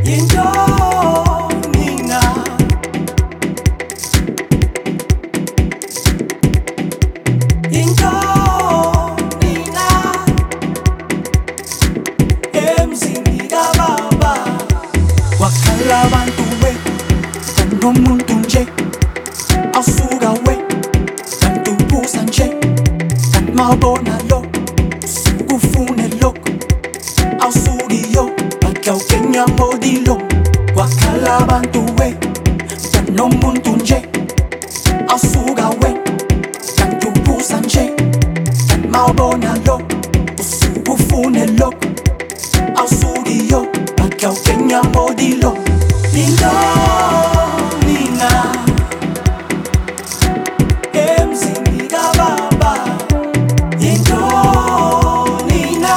Into nina Into nina Emzini kababa Wakhala abantu we Kanomuntu nje Awusuka we Kanti ubusa nje Kanti mawubona lo Usukufune lo Awusuki yo Bakawukenya modilo Wakhala abantu we Kanomuntu nje Awusuka we Kanti ubusa nje Kanti mawubona lo Usukufune lo Awusuki yo Bakawukenya modilo Into nina Emzini kababa Into nina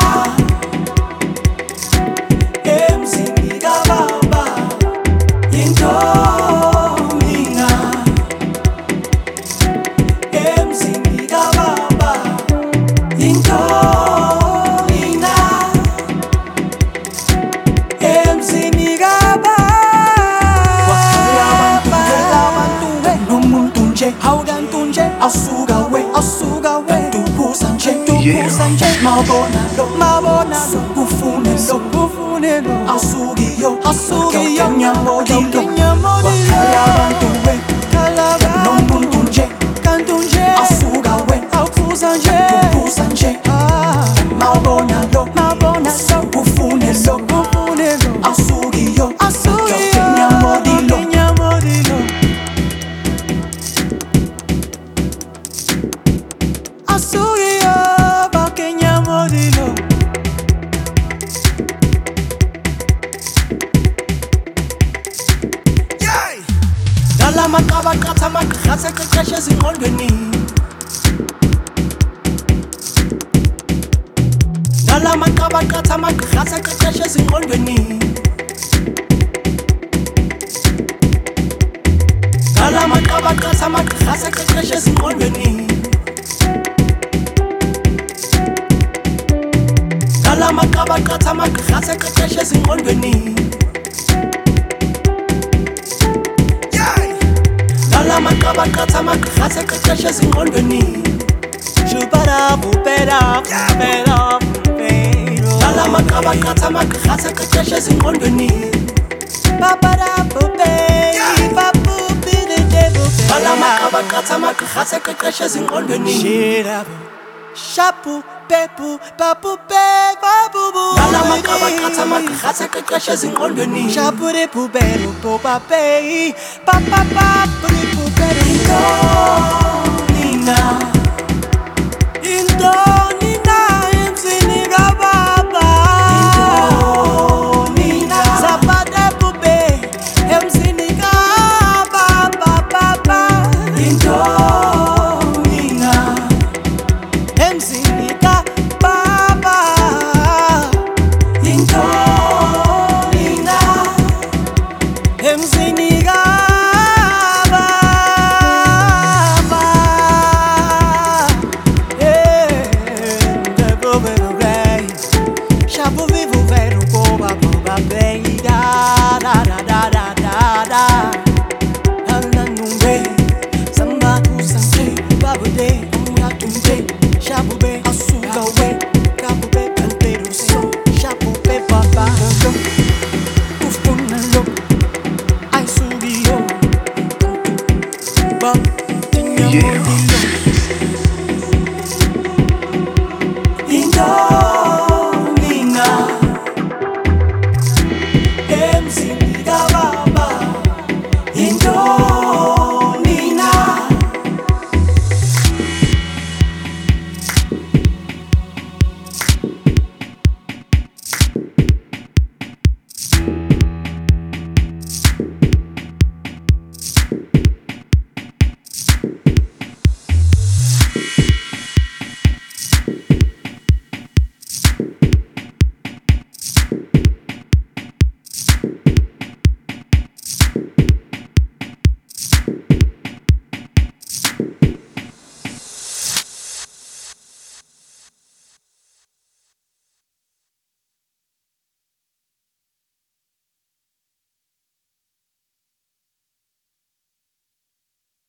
Emzini kababa Into nina Emzini kababa Into nina Emzini kababa Haugantu nje Awusuka we Tubusa nje Mawubona lo Usukufune lo Awusuki yo Bakawukenya modilo Wakhala abantu we Kanomuntu nje Awusuka we Tubusa nje Mawubona lo Usukufune lo Awusuki yo Bakawukenya modilo Asuya bakenya modilo Yay Dala makaba katha makhase qeqeshe ezingqondweni Dala makaba katha makhase qeqeshe ezingqondweni Dala makaba katha makhase qeqeshe ezingqondweni Dala makaba katha makhase qeqeshe ezingqondweni Dala makaba katha makhase qeqeshe ezingqondweni Shubara bupera Dala makaba katha makhase qeqeshe ezingqondweni Babara bupera Dala makaba katha makhase qeqeshe ezingqondweni Shapu pepu papu pe papu bu Dala makaba katha makhase qeqeshe ezingqondweni Shapu de pu beru po pa pe pa pa pa pu de pu beru